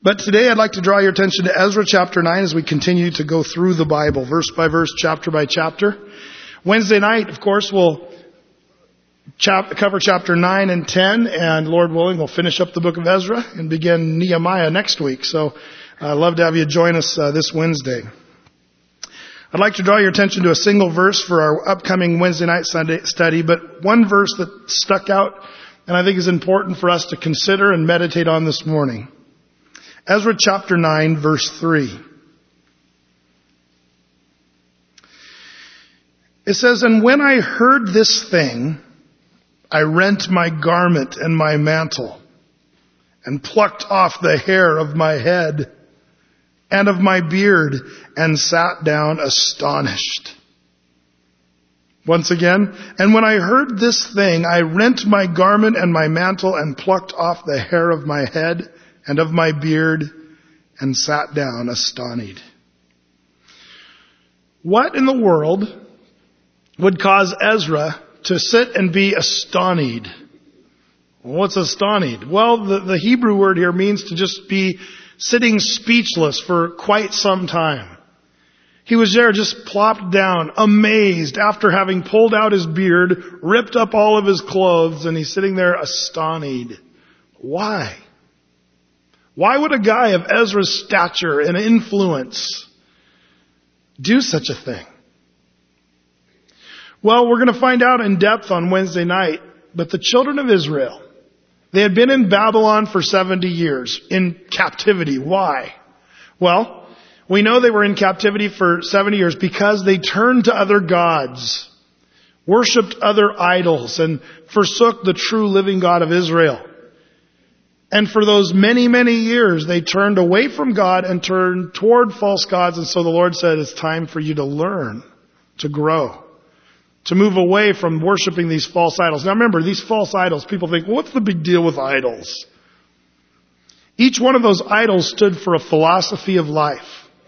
But today I'd like to draw your attention to Ezra chapter 9 as we continue to go through the Bible, verse by verse, chapter by chapter. Wednesday night, of course, we'll cover chapter 9 and 10, and Lord willing, we'll finish up the book of Ezra and begin Nehemiah next week. So I'd love to have you join us this Wednesday. I'd like to draw your attention to a single verse for our upcoming Wednesday night Sunday study, but one verse that stuck out and I think is important for us to consider and meditate on this morning. Ezra chapter 9, verse 3. It says, "And when I heard this thing, I rent my garment and my mantle, and plucked off the hair of my head and of my beard, and sat down astonished." Once again, "And when I heard this thing, I rent my garment and my mantle, and plucked off the hair of my head and of my beard, and sat down astonished." What in the world would cause Ezra to sit and be astonished? What's astonished? Well, the Hebrew word here means to just be sitting speechless for quite some time. He was there just plopped down, amazed, after having pulled out his beard, ripped up all of his clothes, and he's sitting there astonished. Why? Why would a guy of Ezra's stature and influence do such a thing? Well, we're going to find out in depth on Wednesday night, but the children of Israel, they had been in Babylon for 70 years, in captivity. Why? Well, we know they were in captivity for 70 years because they turned to other gods, worshipped other idols, and forsook the true living God of Israel. And for those many, many years, they turned away from God and turned toward false gods. And so the Lord said, it's time for you to learn, to grow, to move away from worshiping these false idols. Now remember, these false idols, people think, well, what's the big deal with idols? Each one of those idols stood for a philosophy of life.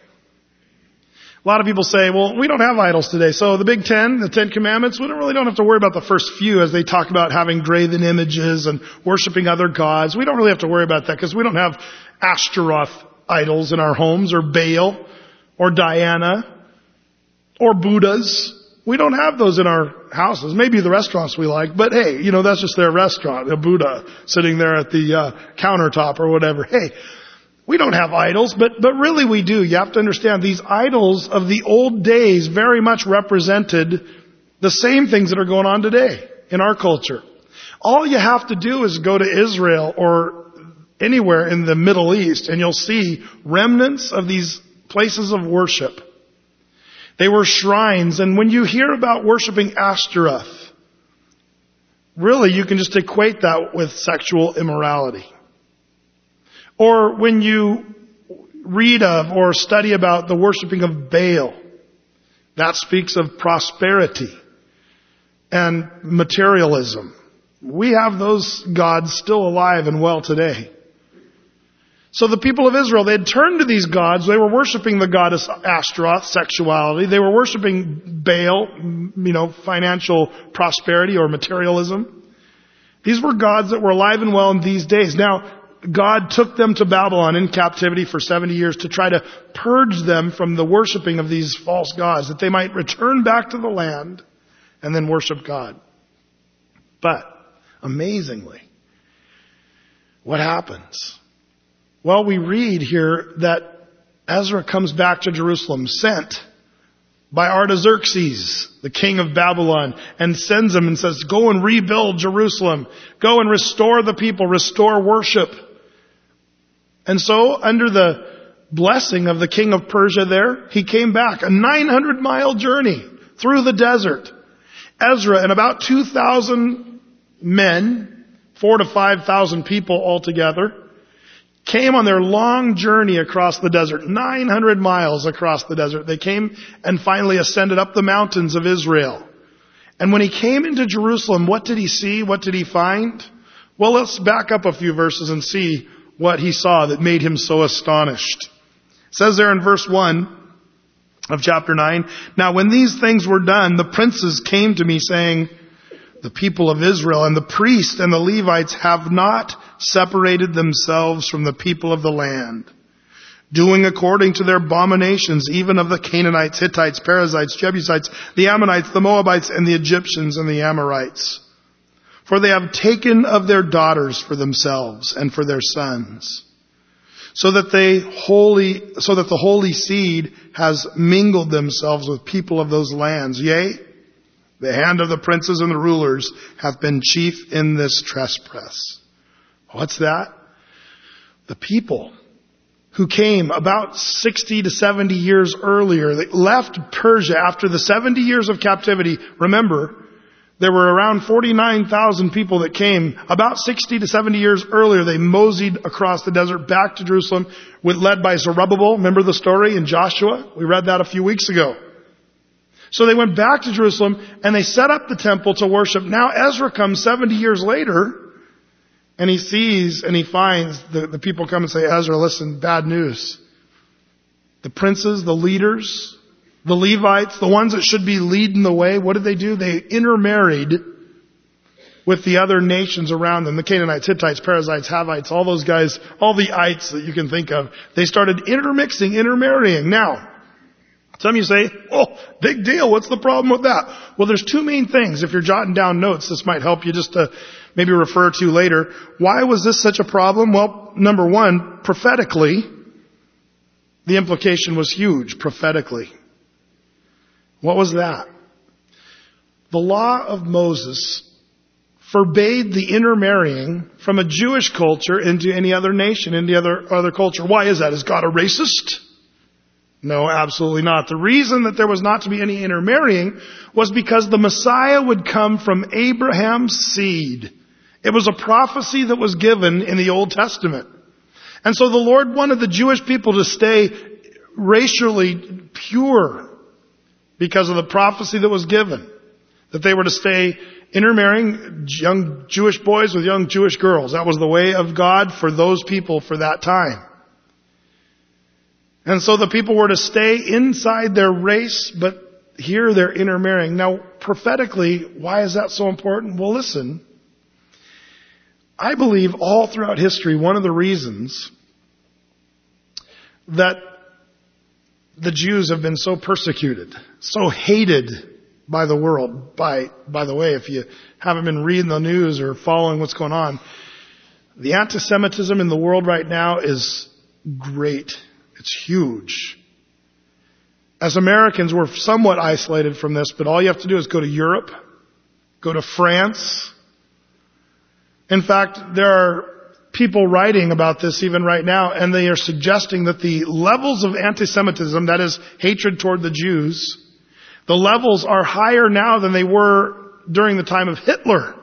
A lot of people say, well, we don't have idols today. So the Big Ten, the Ten Commandments, we don't have to worry about the first few as they talk about having graven images and worshiping other gods. We don't really have to worry about that because we don't have Ashtaroth idols in our homes, or Baal, or Diana, or Buddhas. We don't have those in our houses. Maybe the restaurants we like, but hey, that's just their restaurant, a Buddha sitting there at the countertop or whatever. Hey, we don't have idols, but really we do. You have to understand, these idols of the old days very much represented the same things that are going on today in our culture. All you have to do is go to Israel or anywhere in the Middle East and you'll see remnants of these places of worship. They were shrines, and when you hear about worshiping Ashtaroth, really you can just equate that with sexual immorality. Or when you read of or study about the worshiping of Baal, that speaks of prosperity and materialism. We have those gods still alive and well today. So the people of Israel, they had turned to these gods. They were worshiping the goddess Ashtaroth, sexuality. They were worshiping Baal, financial prosperity or materialism. These were gods that were alive and well in these days. Now, God took them to Babylon in captivity for 70 years to try to purge them from the worshiping of these false gods, that they might return back to the land and then worship God. But, amazingly, what happens? Well, we read here that Ezra comes back to Jerusalem, sent by Artaxerxes, the king of Babylon, and sends him and says, go and rebuild Jerusalem. Go and restore the people, restore worship. And so, under the blessing of the king of Persia there, he came back, a 900-mile journey through the desert. Ezra and about 2,000 men, 4,000 to 5,000 people altogether, came on their long journey across the desert, 900 miles across the desert. They came and finally ascended up the mountains of Israel. And when he came into Jerusalem, what did he see? What did he find? Well, let's back up a few verses and see what he saw that made him so astonished. It says there in verse 1 of chapter 9, "Now when these things were done, the princes came to me saying, the people of Israel and the priests and the Levites have not separated themselves from the people of the land, doing according to their abominations, even of the Canaanites, Hittites, Perizzites, Jebusites, the Ammonites, the Moabites, and the Egyptians and the Amorites. For they have taken of their daughters for themselves and for their sons, so that the holy seed has mingled themselves with people of those lands. Yea, the hand of the princes and the rulers hath been chief in this trespass. What's that? The people who came about 60 to 70 years earlier, they left Persia after the 70 years of captivity. Remember, there were around 49,000 people that came. About 60 to 70 years earlier, they moseyed across the desert back to Jerusalem, led by Zerubbabel. Remember the story in Joshua? We read that a few weeks ago. So they went back to Jerusalem and they set up the temple to worship. Now Ezra comes 70 years later and he sees and he finds the people come and say, Ezra, listen, bad news. The princes, the leaders, the Levites, the ones that should be leading the way, what did they do? They intermarried with the other nations around them. The Canaanites, Hittites, Perizzites, Havites, all those guys, all the ites that you can think of. They started intermarrying. Now, some of you say, oh, big deal. What's the problem with that? Well, there's two main things. If you're jotting down notes, this might help you just to maybe refer to later. Why was this such a problem? Well, number one, prophetically, the implication was huge, prophetically. What was that? The law of Moses forbade the intermarrying from a Jewish culture into any other nation, into other culture. Why is that? Is God a racist? No, absolutely not. The reason that there was not to be any intermarrying was because the Messiah would come from Abraham's seed. It was a prophecy that was given in the Old Testament. And so the Lord wanted the Jewish people to stay racially pure because of the prophecy that was given. That they were to stay intermarrying young Jewish boys with young Jewish girls. That was the way of God for those people for that time. And so the people were to stay inside their race, but here they're intermarrying. Now, prophetically, why is that so important? Well, listen. I believe all throughout history, one of the reasons that the Jews have been so persecuted, so hated by the world. By the way, if you haven't been reading the news or following what's going on, the anti-Semitism in the world right now is great. It's huge. As Americans, we're somewhat isolated from this, but all you have to do is go to Europe, go to France. In fact, there are people writing about this even right now, and they are suggesting that the levels of anti-Semitism, that is hatred toward the Jews, the levels are higher now than they were during the time of Hitler.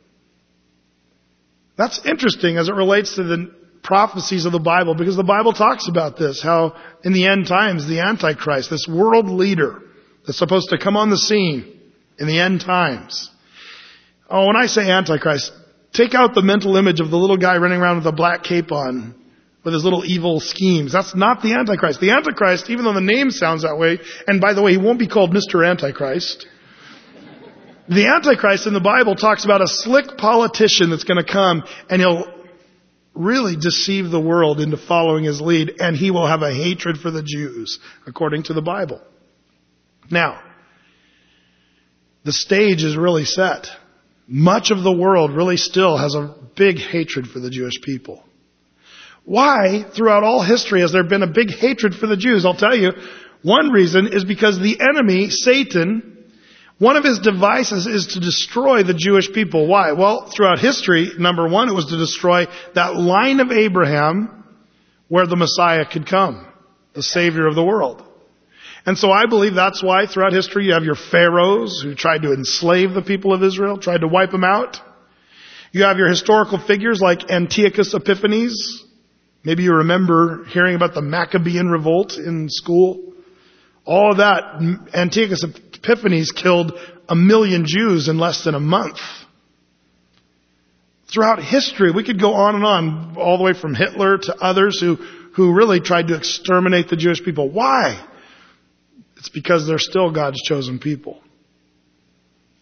That's interesting as it relates to the prophecies of the Bible, because the Bible talks about this, how in the end times, the Antichrist, this world leader that's supposed to come on the scene in the end times. Oh, when I say Antichrist, take out the mental image of the little guy running around with a black cape on, with his little evil schemes. That's not the Antichrist. The Antichrist, even though the name sounds that way, and by the way, he won't be called Mr. Antichrist. The Antichrist in the Bible talks about a slick politician that's going to come, and he'll really deceive the world into following his lead, and he will have a hatred for the Jews, according to the Bible. Now, the stage is really set. Much of the world really still has a big hatred for the Jewish people. Why, throughout all history, has there been a big hatred for the Jews? I'll tell you, one reason is because the enemy, Satan, one of his devices is to destroy the Jewish people. Why? Well, throughout history, number one, it was to destroy that line of Abraham where the Messiah could come, the Savior of the world. And so I believe that's why throughout history you have your pharaohs who tried to enslave the people of Israel, tried to wipe them out. You have your historical figures like Antiochus Epiphanes. Maybe you remember hearing about the Maccabean revolt in school. All of that, Antiochus Epiphanes killed 1 million Jews in less than a month. Throughout history, we could go on and on, all the way from Hitler to others who really tried to exterminate the Jewish people. Why? It's because they're still God's chosen people.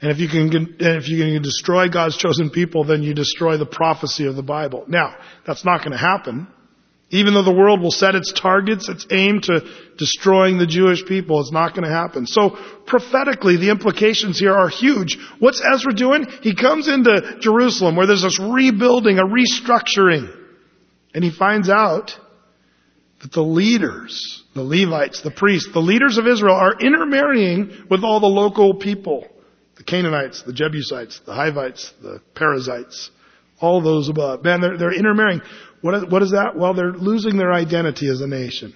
And if you can destroy God's chosen people, then you destroy the prophecy of the Bible. Now, that's not going to happen. Even though the world will set its targets, its aim to destroying the Jewish people, it's not going to happen. So prophetically, the implications here are huge. What's Ezra doing? He comes into Jerusalem where there's this rebuilding, a restructuring. And he finds out that the leaders, the Levites, the priests, the leaders of Israel are intermarrying with all the local people. The Canaanites, the Jebusites, the Hivites, the Perizzites, all those above. Man, they're intermarrying. What is that? Well, they're losing their identity as a nation.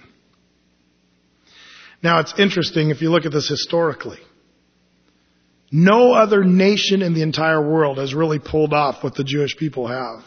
Now, it's interesting if you look at this historically. No other nation in the entire world has really pulled off what the Jewish people have.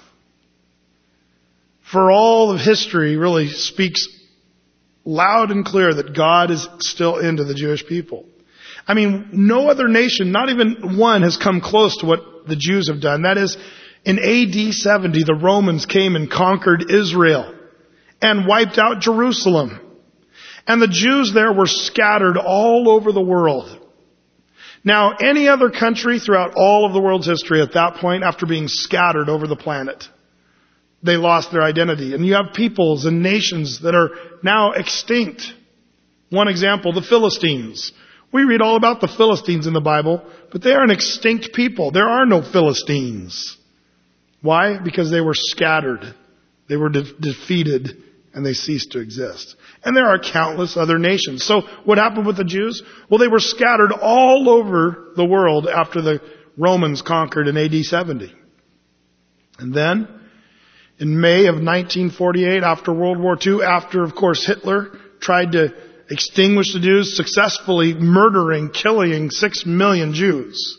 For all of history really speaks loud and clear that God is still into the Jewish people. I mean, no other nation, not even one, has come close to what the Jews have done. That is, in AD 70, the Romans came and conquered Israel and wiped out Jerusalem. And the Jews there were scattered all over the world. Now, any other country throughout all of the world's history at that point, after being scattered over the planet, they lost their identity. And you have peoples and nations that are now extinct. One example, the Philistines. We read all about the Philistines in the Bible, but they are an extinct people. There are no Philistines. Why? Because they were scattered. They were defeated and they ceased to exist. And there are countless other nations. So what happened with the Jews? Well, they were scattered all over the world after the Romans conquered in AD 70. And then, in May of 1948, after World War II, after, of course, Hitler tried to extinguish the Jews, successfully murdering, killing 6 million Jews.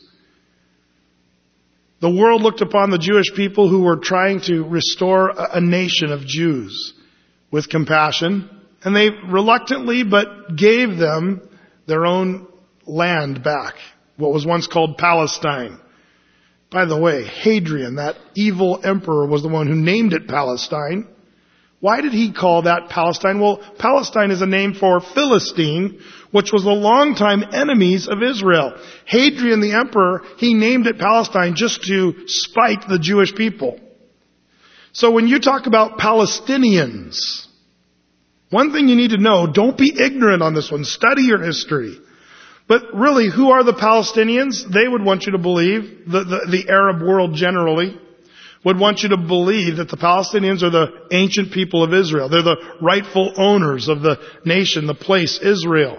The world looked upon the Jewish people who were trying to restore a nation of Jews with compassion, and they reluctantly but gave them their own land back, what was once called Palestine. By the way, Hadrian, that evil emperor, was the one who named it Palestine. Why did he call that Palestine? Well, Palestine is a name for Philistine, which was the longtime enemies of Israel. Hadrian the emperor, he named it Palestine just to spite the Jewish people. So when you talk about Palestinians, one thing you need to know, don't be ignorant on this one. Study your history. But really, who are the Palestinians? They would want you to believe, the Arab world generally, would want you to believe that the Palestinians are the ancient people of Israel. They're the rightful owners of the nation, the place, Israel.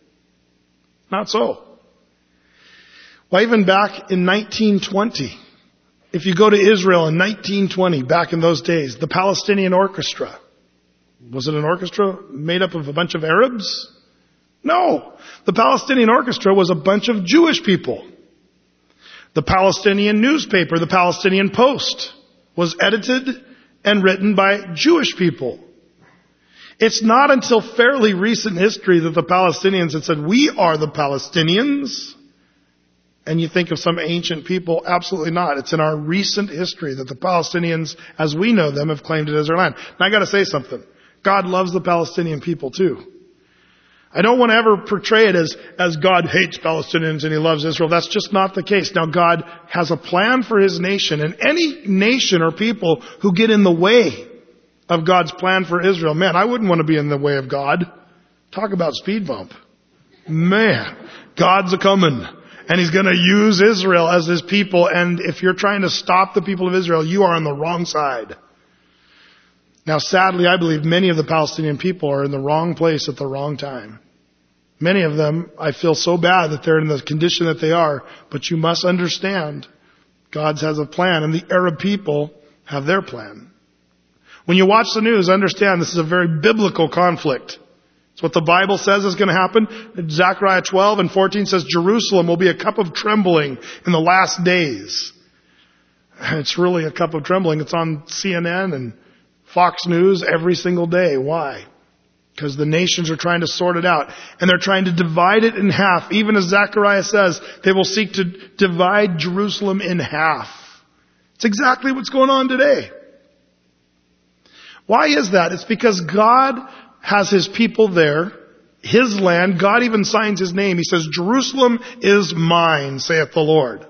Not so. Well, even back in 1920, if you go to Israel in 1920, back in those days, the Palestinian Orchestra, was it an orchestra made up of a bunch of Arabs? No. The Palestinian Orchestra was a bunch of Jewish people. The Palestinian newspaper, the Palestinian Post, was edited and written by Jewish people. It's not until fairly recent history that the Palestinians had said, we are the Palestinians. And you think of some ancient people, absolutely not. It's in our recent history that the Palestinians, as we know them, have claimed it as their land. Now I gotta say something. God loves the Palestinian people too. I don't want to ever portray it as God hates Palestinians and He loves Israel. That's just not the case. Now God has a plan for His nation, and any nation or people who get in the way of God's plan for Israel, man, I wouldn't want to be in the way of God. Talk about speed bump. Man, God's a-coming, and He's going to use Israel as His people, and if you're trying to stop the people of Israel, you are on the wrong side. Now, sadly, I believe many of the Palestinian people are in the wrong place at the wrong time. Many of them, I feel so bad that they're in the condition that they are, but you must understand, God has a plan, and the Arab people have their plan. When you watch the news, understand this is a very biblical conflict. It's what the Bible says is going to happen. Zechariah 12:14 says Jerusalem will be a cup of trembling in the last days. It's really a cup of trembling. It's on CNN and Fox News every single day. Why? Because the nations are trying to sort it out. And they're trying to divide it in half. Even as Zechariah says, they will seek to divide Jerusalem in half. It's exactly what's going on today. Why is that? It's because God has His people there, his land. God even signs his name. He says, Jerusalem is mine, saith the Lord.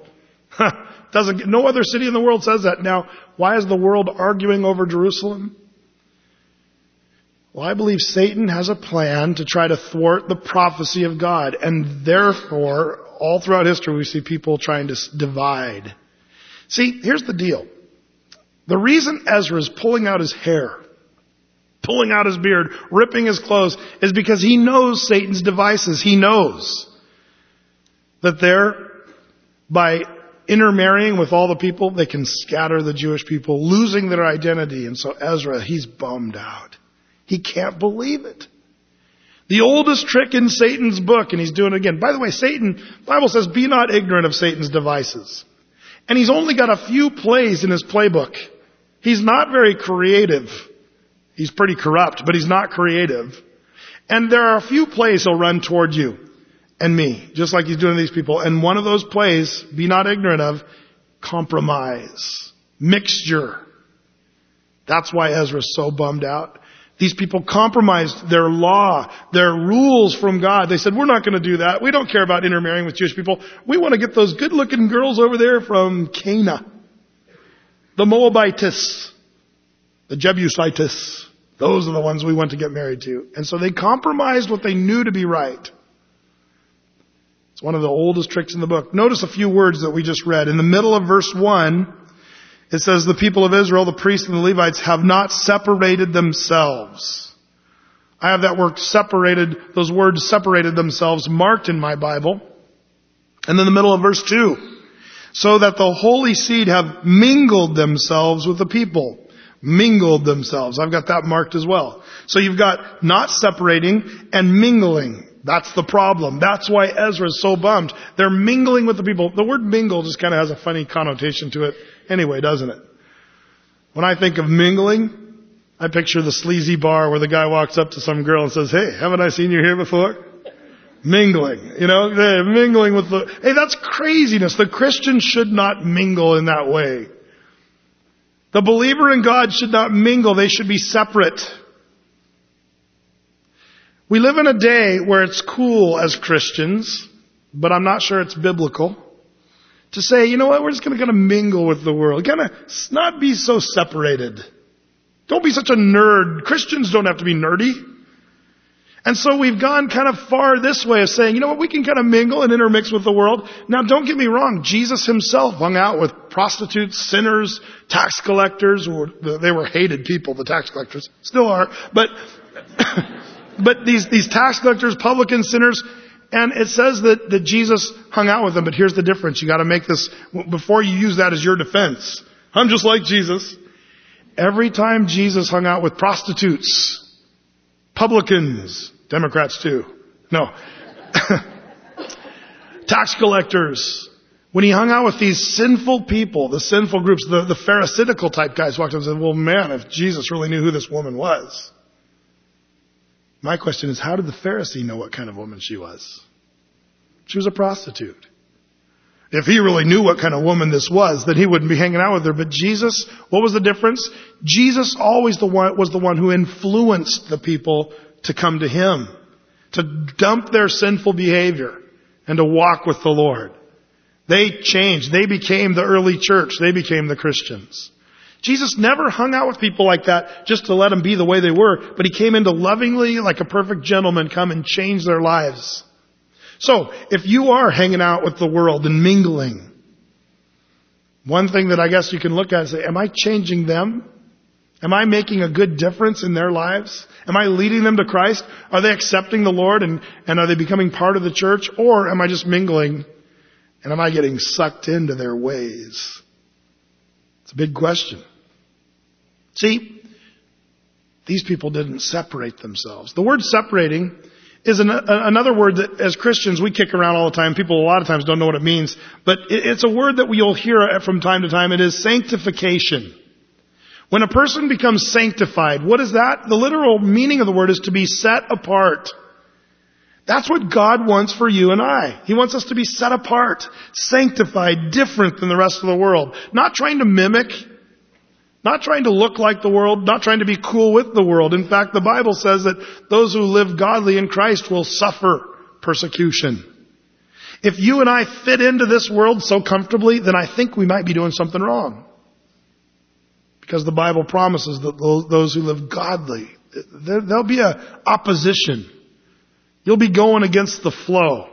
No other city in the world says that. Now, why is the world arguing over Jerusalem? Well, I believe Satan has a plan to try to thwart the prophecy of God. And therefore, all throughout history, we see people trying to divide. See, here's the deal. The reason Ezra is pulling out his hair, pulling out his beard, ripping his clothes, is because he knows Satan's devices. He knows that by intermarrying with all the people, they can scatter the Jewish people, losing their identity. And so Ezra, he's bummed out. He can't believe it. The oldest trick in Satan's book, and he's doing it again. By the way, Satan, the Bible says, be not ignorant of Satan's devices. And he's only got a few plays in his playbook. He's not very creative. He's pretty corrupt, but he's not creative. And there are a few plays he'll run toward you and me, just like he's doing to these people. And one of those plays, be not ignorant of, compromise, mixture. That's why Ezra's so bummed out. These people compromised their law, their rules from God. They said, we're not going to do that. We don't care about intermarrying with Jewish people. We want to get those good-looking girls over there from Cana, the Moabites, the Jebusites. Those are the ones we want to get married to. And so they compromised what they knew to be right. It's one of the oldest tricks in the book. Notice a few words that we just read. In the middle of verse 1, it says, the people of Israel, the priests and the Levites, have not separated themselves. I have that word separated, those words separated themselves marked in my Bible. And in the middle of verse 2, so that the holy seed have mingled themselves with the people. Mingled themselves. I've got that marked as well. So you've got not separating and mingling. That's the problem. That's why Ezra is so bummed. They're mingling with the people. The word mingle just kind of has a funny connotation to it anyway, doesn't it? When I think of mingling, I picture the sleazy bar where the guy walks up to some girl and says, hey, haven't I seen you here before? Mingling. You know, they're mingling with hey, that's craziness. The Christian should not mingle in that way. The believer in God should not mingle. They should be separate. We live in a day where it's cool as Christians, but I'm not sure it's biblical, to say, you know what, we're just going to kind of mingle with the world. Kind of not be so separated. Don't be such a nerd. Christians don't have to be nerdy. And so we've gone kind of far this way of saying, you know what, we can kind of mingle and intermix with the world. Now, don't get me wrong. Jesus himself hung out with prostitutes, sinners, tax collectors. They were hated people, the tax collectors. Still are. But these tax collectors, publicans, sinners, and it says that Jesus hung out with them. But here's the difference. You got to make this, before you use that as your defense. I'm just like Jesus. Every time Jesus hung out with prostitutes, publicans, Democrats too. No. Tax collectors. When he hung out with these sinful people, the sinful groups, the pharisaical type guys walked up and said, well, man, if Jesus really knew who this woman was. My question is, how did the Pharisee know what kind of woman she was? She was a prostitute. If he really knew what kind of woman this was, then he wouldn't be hanging out with her. But Jesus, what was the difference? Jesus always was the one who influenced the people to come to him, to dump their sinful behavior and to walk with the Lord. They changed. They became the early church. They became the Christians. Jesus never hung out with people like that just to let them be the way they were, but he came in to lovingly, like a perfect gentleman, come and change their lives. So, if you are hanging out with the world and mingling, one thing that I guess you can look at and say, am I changing them? Am I making a good difference in their lives? Am I leading them to Christ? Are they accepting the Lord and are they becoming part of the church? Or am I just mingling and am I getting sucked into their ways? It's a big question. See, these people didn't separate themselves. The word separating is another word that as Christians we kick around all the time. People a lot of times don't know what it means, but it's a word that you'll hear from time to time. It is sanctification. When a person becomes sanctified, what is that? The literal meaning of the word is to be set apart. That's what God wants for you and I. He wants us to be set apart, sanctified, different than the rest of the world. Not trying to mimic, Not trying to look like the world, not trying to be cool with the world. In fact, the Bible says that those who live godly in Christ will suffer persecution. If you and I fit into this world so comfortably, then I think we might be doing something wrong. Because the Bible promises that those who live godly, there'll be an opposition. You'll be going against the flow.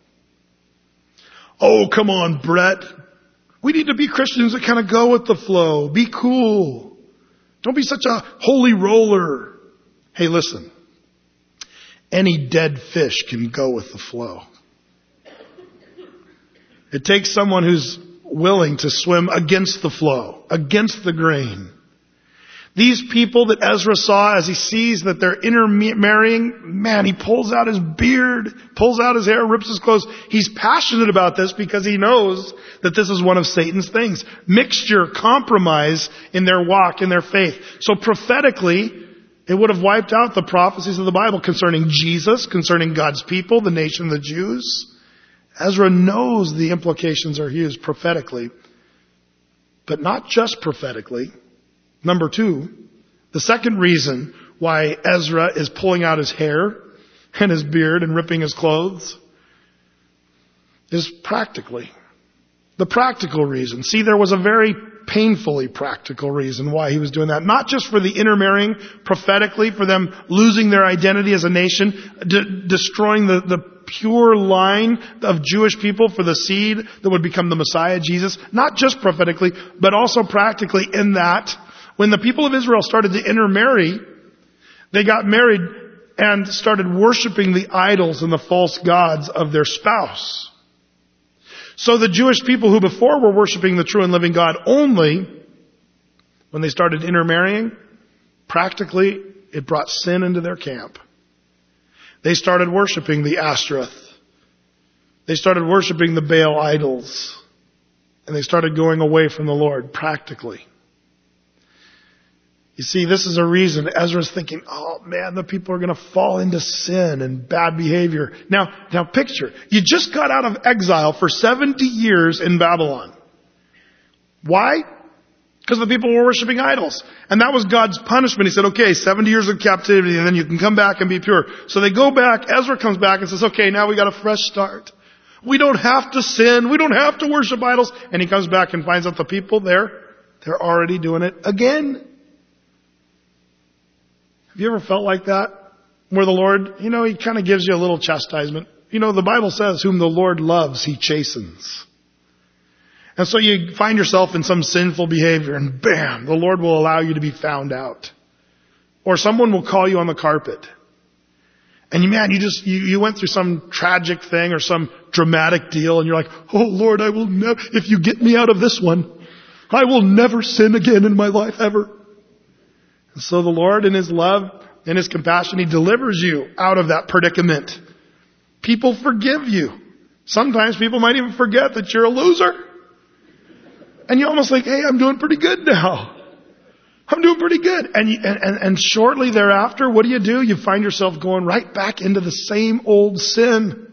Oh, come on, Brett. We need to be Christians that kind of go with the flow. Be cool. Don't be such a holy roller. Hey, listen. Any dead fish can go with the flow. It takes someone who's willing to swim against the flow, against the grain. These people that Ezra saw, as he sees that they're intermarrying, man, he pulls out his beard, pulls out his hair, rips his clothes. He's passionate about this because he knows that this is one of Satan's things. Mixture, compromise in their walk, in their faith. So prophetically, it would have wiped out the prophecies of the Bible concerning Jesus, concerning God's people, the nation of the Jews. Ezra knows the implications are huge prophetically, but not just prophetically. Number two, the second reason why Ezra is pulling out his hair and his beard and ripping his clothes is practically. The practical reason. See, there was a very painfully practical reason why he was doing that. Not just for the intermarrying, prophetically, for them losing their identity as a nation, destroying the pure line of Jewish people for the seed that would become the Messiah, Jesus. Not just prophetically, but also practically in that when the people of Israel started to intermarry, they got married and started worshiping the idols and the false gods of their spouse. So the Jewish people who before were worshiping the true and living God only, when they started intermarrying, practically it brought sin into their camp. They started worshiping the Ashtoreth. They started worshiping the Baal idols. And they started going away from the Lord, practically. You see, this is a reason Ezra's thinking, oh man, the people are going to fall into sin and bad behavior. Now picture, you just got out of exile for 70 years in Babylon. Why? Because the people were worshiping idols. And that was God's punishment. He said, okay, 70 years of captivity and then you can come back and be pure. So they go back, Ezra comes back and says, okay, now we got a fresh start. We don't have to sin. We don't have to worship idols. And he comes back and finds out the people they're already doing it again. Have you ever felt like that? Where the Lord, He kind of gives you a little chastisement. The Bible says, whom the Lord loves, He chastens. And so you find yourself in some sinful behavior and bam, the Lord will allow you to be found out. Or someone will call you on the carpet. And you went through some tragic thing or some dramatic deal and you're like, oh Lord, I will never, if you get me out of this one, I will never sin again in my life ever. And so the Lord in His love and His compassion, He delivers you out of that predicament. People forgive you. Sometimes people might even forget that you're a loser. And you're almost like, hey, I'm doing pretty good now. I'm doing pretty good. And shortly thereafter, what do? You find yourself going right back into the same old sin.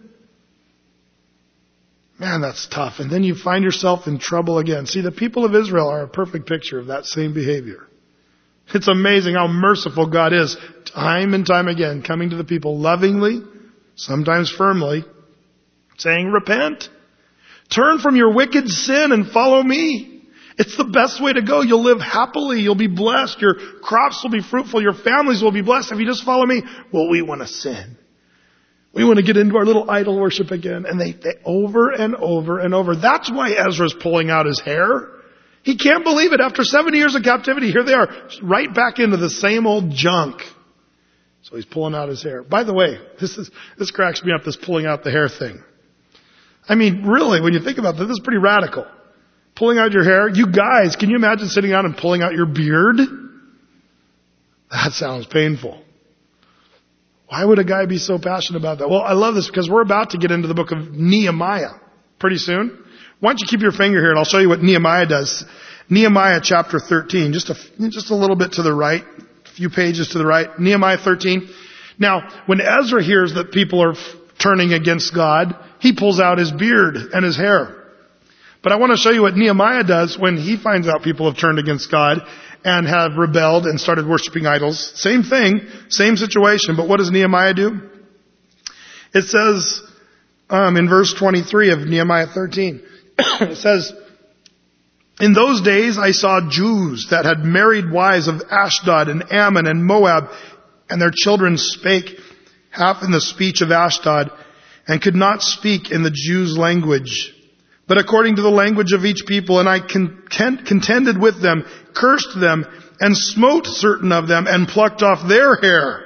Man, that's tough. And then you find yourself in trouble again. See, the people of Israel are a perfect picture of that same behavior. It's amazing how merciful God is, time and time again, coming to the people lovingly, sometimes firmly, saying, repent. Turn from your wicked sin and follow me. It's the best way to go. You'll live happily. You'll be blessed. Your crops will be fruitful. Your families will be blessed if you just follow me. Well, we want to sin. We want to get into our little idol worship again. And they over and over and over. That's why Ezra's pulling out his hair. He can't believe it. After 70 years of captivity, here they are, right back into the same old junk. So he's pulling out his hair. By the way, this cracks me up, this pulling out the hair thing. I mean, really, when you think about this is pretty radical. Pulling out your hair. You guys, can you imagine sitting down and pulling out your beard? That sounds painful. Why would a guy be so passionate about that? Well, I love this because we're about to get into the book of Nehemiah pretty soon. Why don't you keep your finger here and I'll show you what Nehemiah does. Nehemiah chapter 13, just a little bit to the right, a few pages to the right. Nehemiah 13. Now, when Ezra hears that people are turning against God, he pulls out his beard and his hair. But I want to show you what Nehemiah does when he finds out people have turned against God. and have rebelled and started worshiping idols. Same thing, same situation, but what does Nehemiah do? It says in verse 23 of Nehemiah 13, it says, in those days I saw Jews that had married wives of Ashdod and Ammon and Moab, and their children spake half in the speech of Ashdod, and could not speak in the Jews' language, but according to the language of each people. And I contended with them, cursed them, and smote certain of them, and plucked off their hair,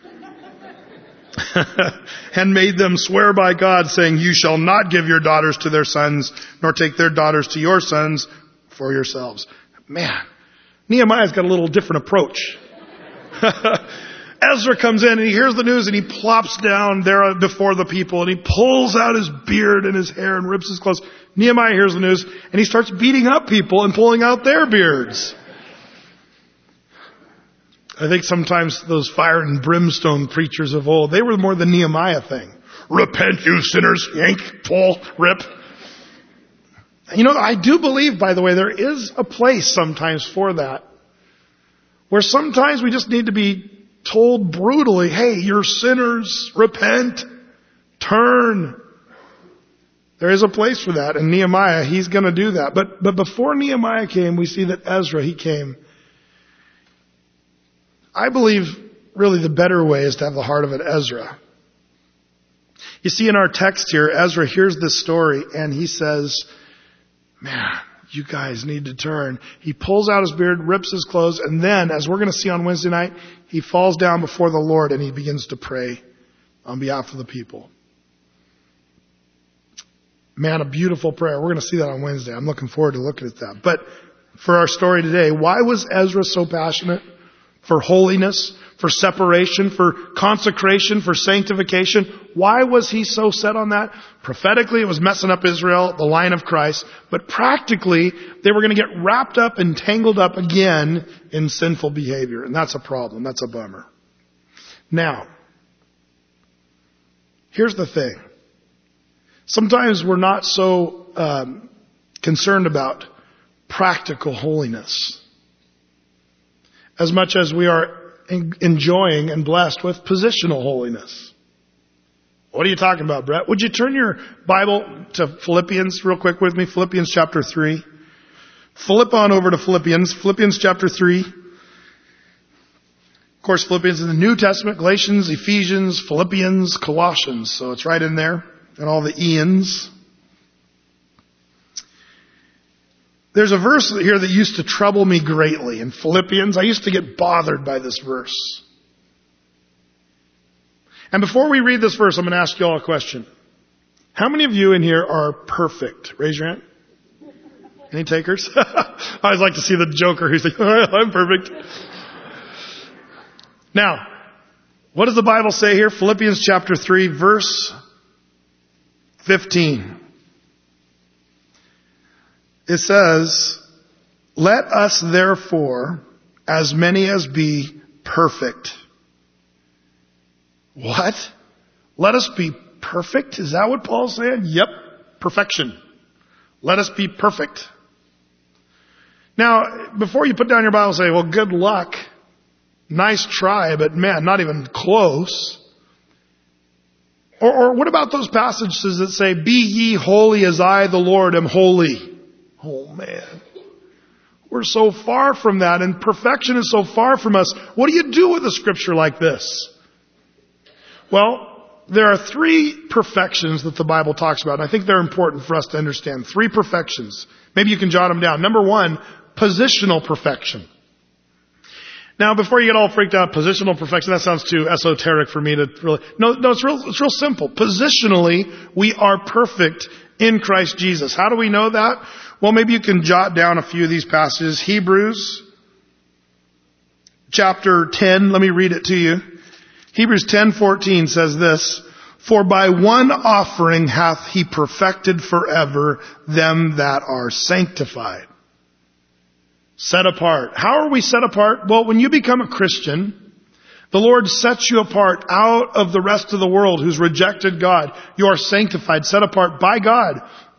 and made them swear by God, saying, you shall not give your daughters to their sons, nor take their daughters to your sons for yourselves. Man, Nehemiah's got a little different approach. Ezra comes in and he hears the news and he plops down there before the people and he pulls out his beard and his hair and rips his clothes. Nehemiah hears the news and he starts beating up people and pulling out their beards. I think sometimes those fire and brimstone preachers of old, they were more the Nehemiah thing. Repent, you sinners, yank, pull, rip. You know, I do believe, by the way, there is a place sometimes for that. Where sometimes we just need to be told brutally, hey, you're sinners, repent, turn. There is a place for that. And Nehemiah, he's going to do that. But before Nehemiah came, we see that Ezra, he came. I believe really the better way is to have the heart of an Ezra. You see in our text here, Ezra hears this story and he says, man, you guys need to turn. He pulls out his beard, rips his clothes, and then, as we're going to see on Wednesday night, he falls down before the Lord and he begins to pray on behalf of the people. Man, a beautiful prayer. We're going to see that on Wednesday. I'm looking forward to looking at that. But for our story today, why was Ezra so passionate for holiness, for separation, for consecration, for sanctification? Why was he so set on that? Prophetically, it was messing up Israel, the line of Christ. But practically, they were going to get wrapped up and tangled up again in sinful behavior. And that's a problem. That's a bummer. Now, here's the thing. Sometimes we're not so concerned about practical holiness as much as we are enjoying and blessed with positional holiness. What are you talking about, Brett? Would you turn your Bible to Philippians real quick with me? Philippians chapter 3. Flip on over to Philippians. Philippians chapter 3. Of course, Philippians in the New Testament, Galatians, Ephesians, Philippians, Colossians. So it's right in there. And all the Ians. There's a verse here that used to trouble me greatly in Philippians. I used to get bothered by this verse. And before we read this verse, I'm going to ask you all a question. How many of you in here are perfect? Raise your hand. Any takers? I always like to see the joker who's like, I'm perfect. Now, what does the Bible say here? Philippians chapter 3, verse 15. It says, let us therefore, as many as be perfect. What? Let us be perfect? Is that what Paul's saying? Yep. Perfection. Let us be perfect. Now, before you put down your Bible and say, well, good luck. Nice try, but man, not even close. Or what about those passages that say, be ye holy as I, the Lord, am holy? Oh man. We're so far from that, and perfection is so far from us. What do you do with a scripture like this? Well, there are three perfections that the Bible talks about, and I think they're important for us to understand. Three perfections. Maybe you can jot them down. Number one, positional perfection. Now, before you get all freaked out, positional perfection, that sounds too esoteric for me to really... No, it's real simple. Positionally, we are perfect in Christ Jesus. How do we know that? Well, maybe you can jot down a few of these passages. Hebrews chapter 10, let me read it to you. Hebrews 10:14 says this, for by one offering hath he perfected forever them that are sanctified. Set apart. How are we set apart? Well, when you become a Christian, the Lord sets you apart out of the rest of the world who's rejected God. You are sanctified, set apart by God,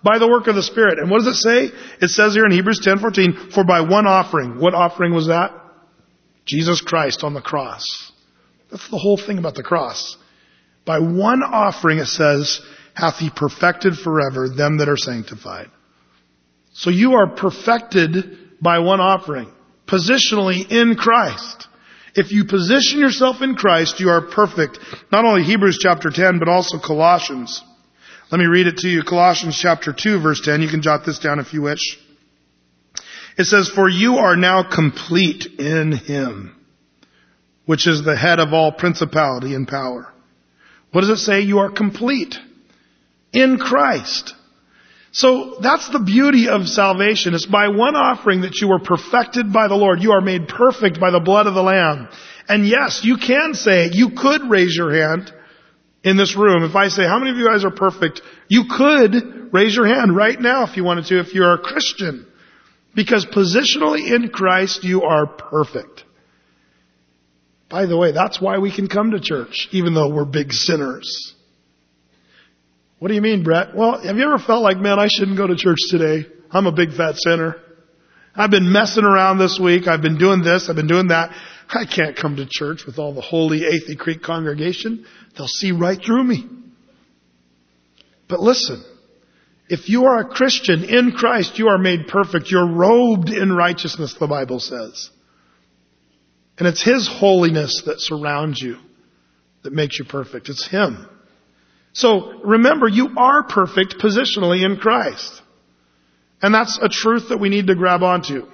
by the work of the Spirit. And what does it say? It says here in Hebrews 10:14, for by one offering. What offering was that? Jesus Christ on the cross. That's the whole thing about the cross. By one offering, it says, hath he perfected forever them that are sanctified. So you are perfected by one offering, positionally in Christ. If you position yourself in Christ, you are perfect. Not only Hebrews chapter 10, but also Colossians. Let me read it to you. Colossians chapter 2, verse 10. You can jot this down if you wish. It says, for you are now complete in Him, which is the head of all principality and power. What does it say? You are complete in Christ. So that's the beauty of salvation. It's by one offering that you are perfected by the Lord. You are made perfect by the blood of the Lamb. And yes, you can say, you could raise your hand in this room. If I say, how many of you guys are perfect? You could raise your hand right now if you wanted to, if you're a Christian. Because positionally in Christ, you are perfect. By the way, that's why we can come to church, even though we're big sinners. What do you mean, Brett? Well, have you ever felt like, man, I shouldn't go to church today? I'm a big fat sinner. I've been messing around this week. I've been doing this. I've been doing that. I can't come to church with all the holy Athey Creek congregation. They'll see right through me. But listen, if you are a Christian in Christ, you are made perfect. You're robed in righteousness, the Bible says. And it's His holiness that surrounds you that makes you perfect. It's Him. So remember, you are perfect positionally in Christ. And that's a truth that we need to grab onto.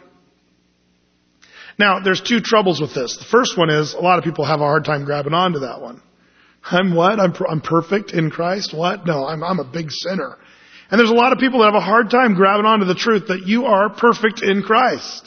Now, there's two troubles with this. The first one is, a lot of people have a hard time grabbing onto that one. I'm what? I'm perfect in Christ? What? No, I'm a big sinner. And there's a lot of people that have a hard time grabbing onto the truth that you are perfect in Christ.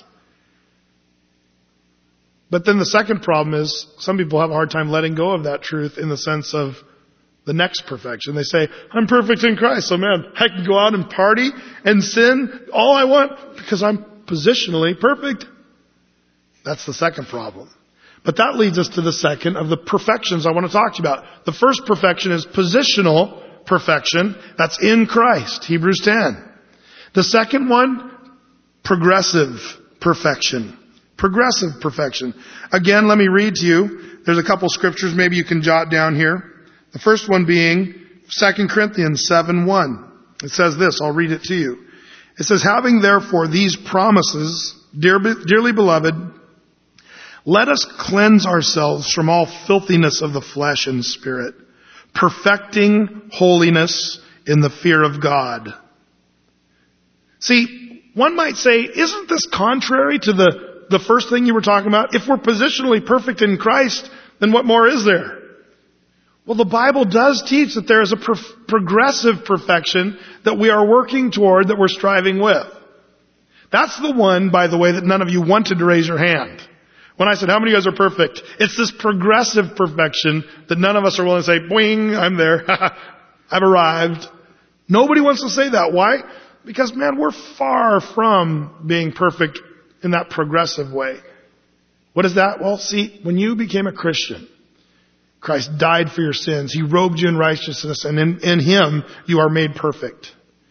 But then the second problem is, some people have a hard time letting go of that truth in the sense of the next perfection. They say, I'm perfect in Christ, so man, I can go out and party and sin all I want because I'm positionally perfect. That's the second problem. But that leads us to the second of the perfections I want to talk to you about. The first perfection is positional perfection. That's in Christ, Hebrews 10. The second one, progressive perfection. Progressive perfection. Again, let me read to you. There's a couple scriptures maybe you can jot down here. The first one being 2 Corinthians 7:1. It says this, I'll read it to you. It says, having therefore these promises, dearly beloved, let us cleanse ourselves from all filthiness of the flesh and spirit, perfecting holiness in the fear of God. See, one might say, isn't this contrary to the first thing you were talking about? If we're positionally perfect in Christ, then what more is there? Well, the Bible does teach that there is a progressive perfection that we are working toward, that we're striving with. That's the one, by the way, that none of you wanted to raise your hand. When I said, how many of you guys are perfect? It's this progressive perfection that none of us are willing to say, boing, I'm there. I've arrived. Nobody wants to say that. Why? Because, man, we're far from being perfect in that progressive way. What is that? Well, see, when you became a Christian, Christ died for your sins. He robed you in righteousness, and in Him you are made perfect.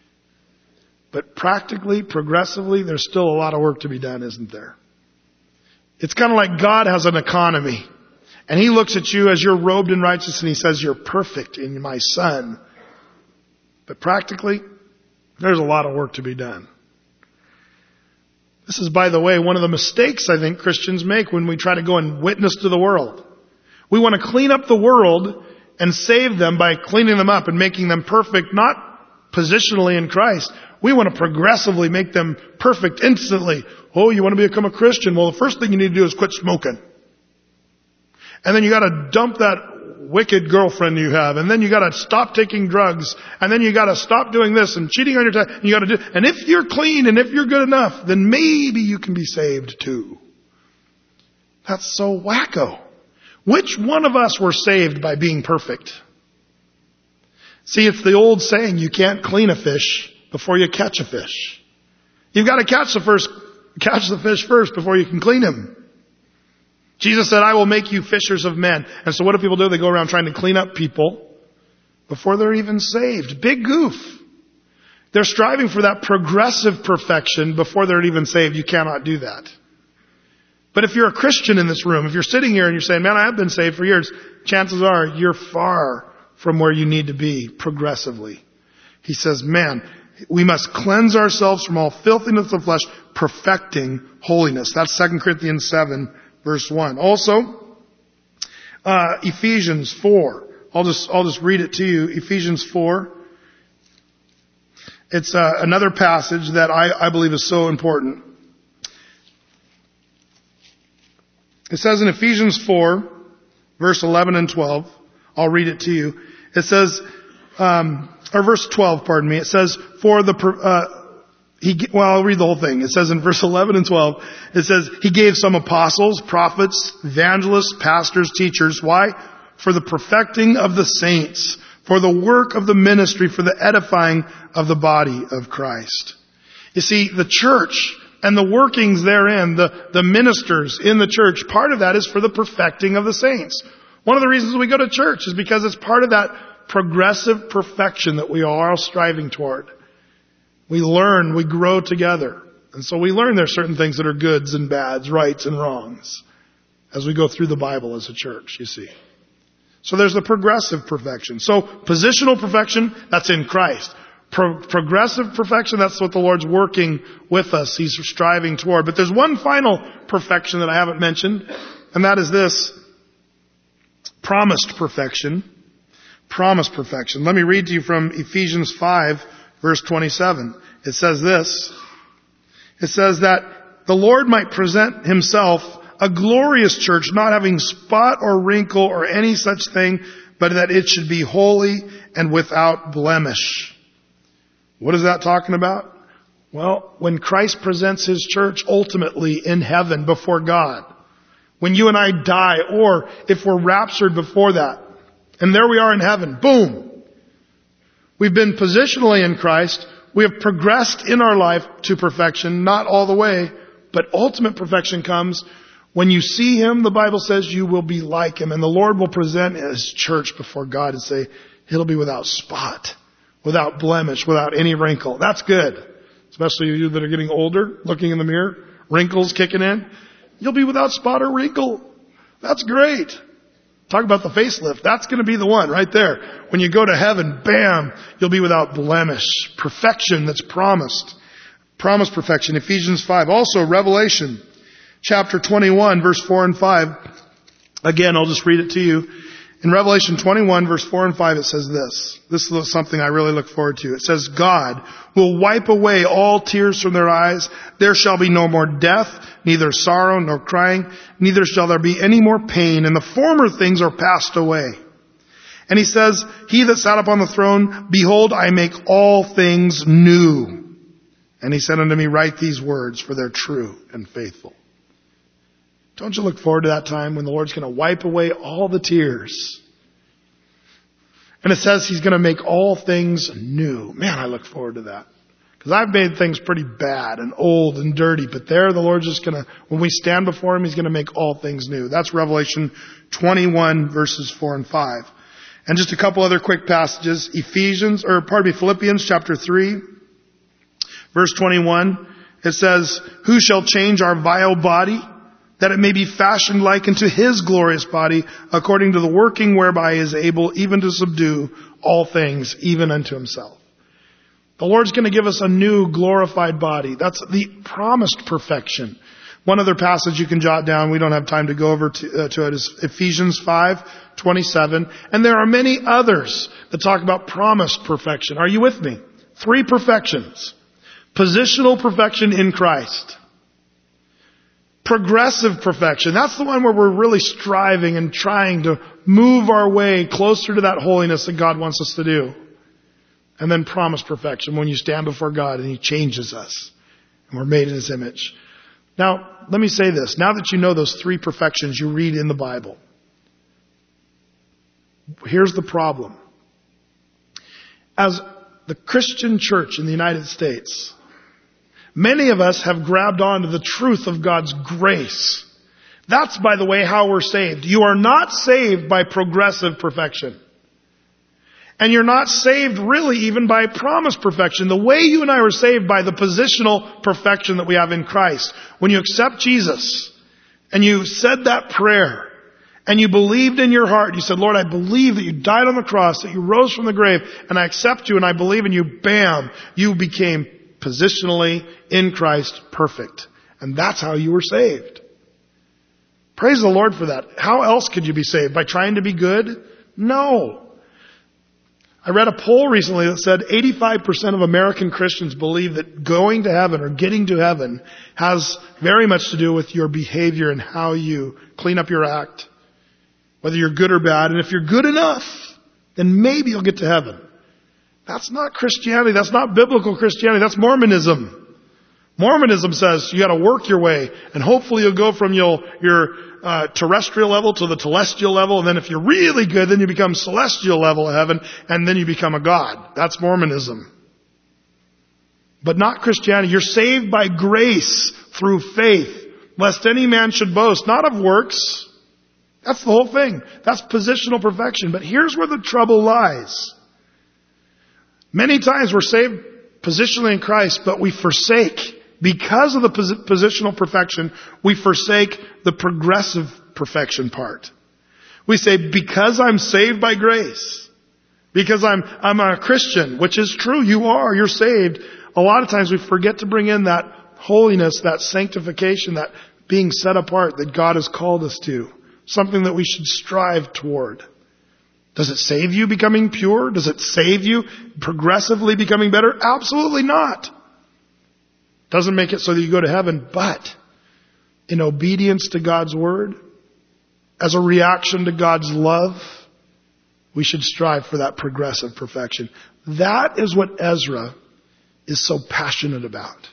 But practically, progressively, there's still a lot of work to be done, isn't there? It's kind of like God has an economy. And He looks at you as you're robed in righteousness and He says, you're perfect in my Son. But practically, there's a lot of work to be done. This is, by the way, one of the mistakes I think Christians make when we try to go and witness to the world. We want to clean up the world and save them by cleaning them up and making them perfect, not positionally in Christ. We want to progressively make them perfect instantly. Oh, you want to become a Christian? Well, the first thing you need to do is quit smoking. And then you got to dump that wicked girlfriend you have. And then you got to stop taking drugs. And then you got to stop doing this and cheating on your time. And you got to do. And if you're clean and if you're good enough, then maybe you can be saved too. That's so wacko. Which one of us were saved by being perfect? See, it's the old saying, you can't clean a fish before you catch a fish. You've got to catch the fish first before you can clean him. Jesus said, I will make you fishers of men. And so what do people do? They go around trying to clean up people before they're even saved. Big goof. They're striving for that progressive perfection before they're even saved. You cannot do that. But if you're a Christian in this room, if you're sitting here and you're saying, man, I have been saved for years, chances are you're far from where you need to be progressively. He says, man, we must cleanse ourselves from all filthiness of flesh, perfecting holiness. That's 2 Corinthians 7, verse 1. Also, Ephesians 4. I'll just read it to you. Ephesians 4. It's another passage that I believe is so important. It says in Ephesians 4, verse 11 and 12, I'll read it to you. It says, or verse 12, pardon me. It says, I'll read the whole thing. It says in verse 11 and 12, it says, He gave some apostles, prophets, evangelists, pastors, teachers. Why? For the perfecting of the saints, for the work of the ministry, for the edifying of the body of Christ. You see, the church and the workings therein, the ministers in the church, part of that is for the perfecting of the saints. One of the reasons we go to church is because it's part of that progressive perfection that we are all striving toward. We learn, we grow together. And so we learn there's certain things that are goods and bads, rights and wrongs, as we go through the Bible as a church, you see. So there's the progressive perfection. So positional perfection, that's in Christ. Progressive perfection, that's what the Lord's working with us. He's striving toward. But there's one final perfection that I haven't mentioned, and that is this. Promised perfection. Promised perfection. Let me read to you from Ephesians 5, verse 27. It says this. It says that the Lord might present Himself a glorious church, not having spot or wrinkle or any such thing, but that it should be holy and without blemish. What is that talking about? Well, when Christ presents His church ultimately in heaven before God, when you and I die, or if we're raptured before that, and there we are in heaven, boom! We've been positionally in Christ. We have progressed in our life to perfection, not all the way, but ultimate perfection comes when you see Him. The Bible says you will be like Him, and the Lord will present His church before God and say, it'll be without spot, without blemish, without any wrinkle. That's good. Especially you that are getting older, looking in the mirror, wrinkles kicking in. You'll be without spot or wrinkle. That's great. Talk about the facelift. That's going to be the one right there. When you go to heaven, bam, you'll be without blemish. Perfection that's promised. Promised perfection. Ephesians 5. Also, Revelation chapter 21, verse 4 and 5. Again, I'll just read it to you. In Revelation 21, verse 4 and 5, it says this. This is something I really look forward to. It says, God will wipe away all tears from their eyes. There shall be no more death, neither sorrow nor crying, neither shall there be any more pain, and the former things are passed away. And He says, He that sat upon the throne, behold, I make all things new. And He said unto me, write these words, for they're true and faithful. Don't you look forward to that time when the Lord's going to wipe away all the tears? And it says He's going to make all things new. Man, I look forward to that. Because I've made things pretty bad and old and dirty. But there the Lord's just going to, when we stand before Him, He's going to make all things new. That's Revelation 21 verses 4 and 5. And just a couple other quick passages. Philippians chapter 3, verse 21. It says, who shall change our vile body, that it may be fashioned like unto His glorious body, according to the working whereby He is able even to subdue all things, even unto Himself. The Lord's going to give us a new glorified body. That's the promised perfection. One other passage you can jot down, we don't have time to go over to it, is Ephesians 5:27. And there are many others that talk about promised perfection. Are you with me? 3 perfections. Positional perfection in Christ. Progressive perfection. That's the one where we're really striving and trying to move our way closer to that holiness that God wants us to do. And then promised perfection, when you stand before God and He changes us and we're made in His image. Now, let me say this. Now that you know those 3 perfections you read in the Bible, here's the problem. As the Christian church in the United States, many of us have grabbed onto the truth of God's grace. That's, by the way, how we're saved. You are not saved by progressive perfection. And you're not saved really even by promised perfection. The way you and I were saved by the positional perfection that we have in Christ. When you accept Jesus and you said that prayer and you believed in your heart, you said, Lord, I believe that you died on the cross, that you rose from the grave, and I accept you and I believe in you, bam, you became positionally in Christ perfect. And that's how you were saved. Praise the Lord for that. How else could you be saved? By trying to be good? No. I read a poll recently that said 85% of American Christians believe that going to heaven or getting to heaven has very much to do with your behavior and how you clean up your act, whether you're good or bad. And if you're good enough, then maybe you'll get to heaven. That's not Christianity. That's not biblical Christianity. That's Mormonism. Mormonism says you got to work your way, and hopefully you'll go from your terrestrial level to the telestial level, and then if you're really good, then you become celestial level of heaven, and then you become a god. That's Mormonism. But not Christianity. You're saved by grace through faith, lest any man should boast, not of works. That's the whole thing. That's positional perfection. But here's where the trouble lies. Many times we're saved positionally in Christ, but we forsake, because of the positional perfection, we forsake the progressive perfection part. We say, because I'm saved by grace, because I'm a Christian, which is true, you're saved. A lot of times we forget to bring in that holiness, that sanctification, that being set apart that God has called us to. Something that we should strive toward. Does it save you becoming pure? Does it save you progressively becoming better? Absolutely not. Doesn't make it so that you go to heaven, but in obedience to God's word, as a reaction to God's love, we should strive for that progressive perfection. That is what Ezra is so passionate about.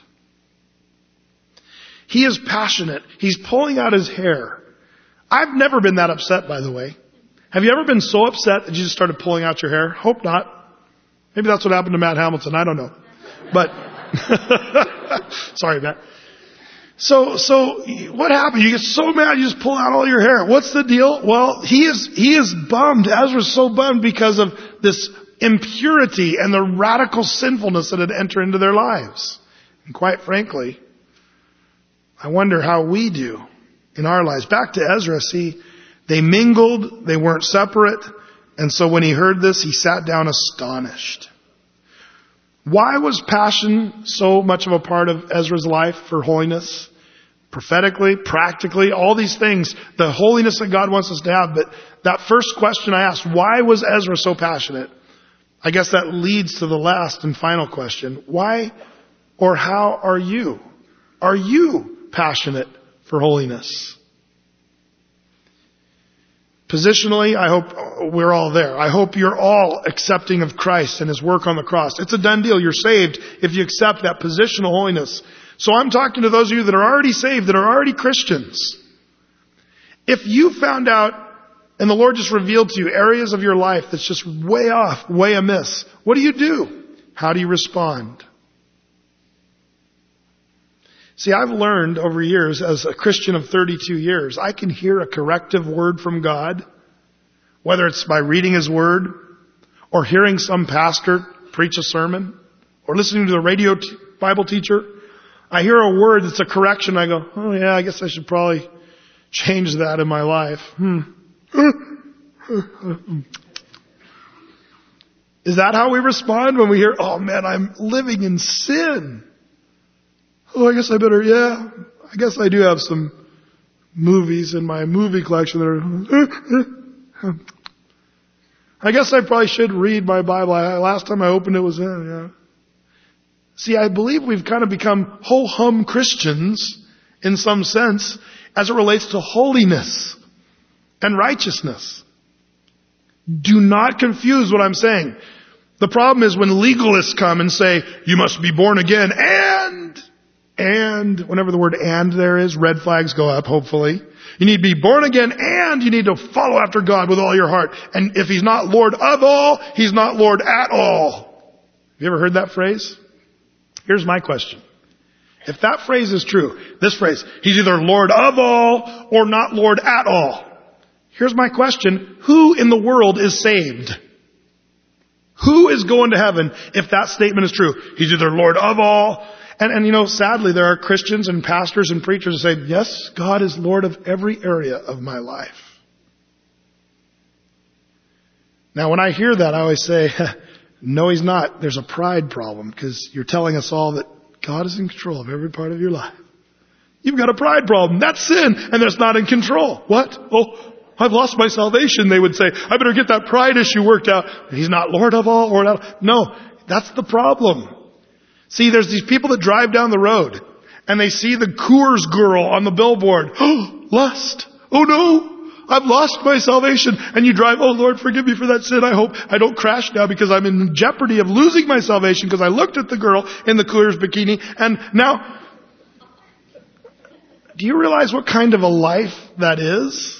He is passionate. He's pulling out his hair. I've never been that upset, by the way. Have you ever been so upset that you just started pulling out your hair? Hope not. Maybe that's what happened to Matt Hamilton. I don't know. But, sorry, Matt. So what happened? You get so mad you just pull out all your hair. What's the deal? Well, he is bummed. Ezra's so bummed because of this impurity and the radical sinfulness that had entered into their lives. And quite frankly, I wonder how we do in our lives. Back to Ezra, see, they mingled, they weren't separate, and so when he heard this, he sat down astonished. Why was passion so much of a part of Ezra's life for holiness? Prophetically, practically, all these things, the holiness that God wants us to have. But that first question I asked, why was Ezra so passionate? I guess that leads to the last and final question. Why or how are you? Are you passionate for holiness? Positionally, I hope we're all there. I hope you're all accepting of Christ and His work on the cross. It's a done deal. You're saved if you accept that positional holiness. So I'm talking to those of you that are already saved, that are already Christians. If you found out and the Lord just revealed to you areas of your life that's just way off, way amiss, what do? How do you respond? See, I've learned over years, as a Christian of 32 years, I can hear a corrective word from God, whether it's by reading His Word, or hearing some pastor preach a sermon, or listening to a radio Bible teacher. I hear a word that's a correction, I go, oh yeah, I guess I should probably change that in my life. Is that how we respond when we hear, oh man, I'm living in sin? Oh, I guess I do have some movies in my movie collection that are, I guess I probably should read my Bible. Last time I opened it was in, yeah. See, I believe we've kind of become ho-hum Christians in some sense as it relates to holiness and righteousness. Do not confuse what I'm saying. The problem is when legalists come and say, you must be born again and whenever the word and there is, red flags go up, hopefully. You need to be born again and you need to follow after God with all your heart. And if He's not Lord of all, He's not Lord at all. Have you ever heard that phrase? Here's my question. If that phrase is true, this phrase, He's either Lord of all or not Lord at all. Here's my question. Who in the world is saved? Who is going to heaven if that statement is true? He's either Lord of all. And sadly, there are Christians and pastors and preachers who say, yes, God is Lord of every area of my life. Now, when I hear that, I always say, no, He's not. There's a pride problem because you're telling us all that God is in control of every part of your life. You've got a pride problem. That's sin, and that's not in control. What? Oh, I've lost my salvation, they would say. I better get that pride issue worked out. He's not Lord of all or not. No, that's the problem. See, there's these people that drive down the road and they see the Coors girl on the billboard. Oh, lust. Oh no, I've lost my salvation. And you drive, oh Lord, forgive me for that sin. I hope I don't crash now because I'm in jeopardy of losing my salvation because I looked at the girl in the Coors bikini. And now, do you realize what kind of a life that is?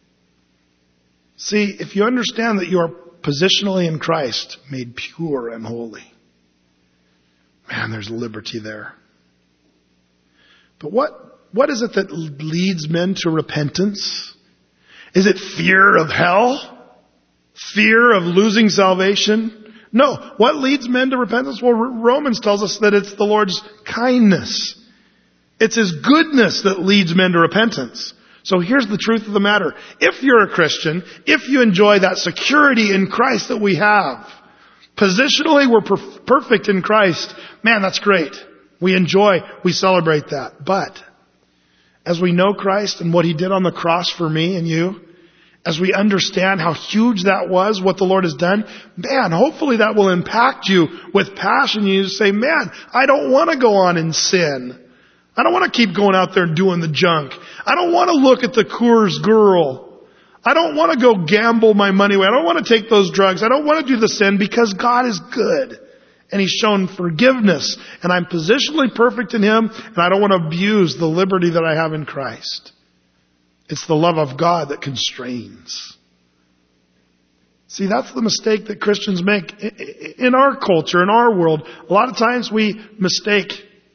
See, if you understand that you are positionally in Christ, made pure and holy, man, there's liberty there. But what is it that leads men to repentance? Is it fear of hell? Fear of losing salvation? No. What leads men to repentance? Well, Romans tells us that it's the Lord's kindness. It's His goodness that leads men to repentance. So here's the truth of the matter. If you're a Christian, if you enjoy that security in Christ that we have, positionally we're perfect in Christ, man, that's great. We enjoy, we celebrate that. But as we know Christ and what He did on the cross for me and you, as we understand how huge that was, what the Lord has done, man, hopefully that will impact you with passion. You say, man, I don't want to go on in sin. I don't want to keep going out there and doing the junk. I don't want to look at the Coors girl. I don't want to go gamble my money away. I don't want to take those drugs. I don't want to do the sin because God is good. And He's shown forgiveness. And I'm positionally perfect in Him. And I don't want to abuse the liberty that I have in Christ. It's the love of God that constrains. See, that's the mistake that Christians make in our culture, in our world. A lot of times we mistake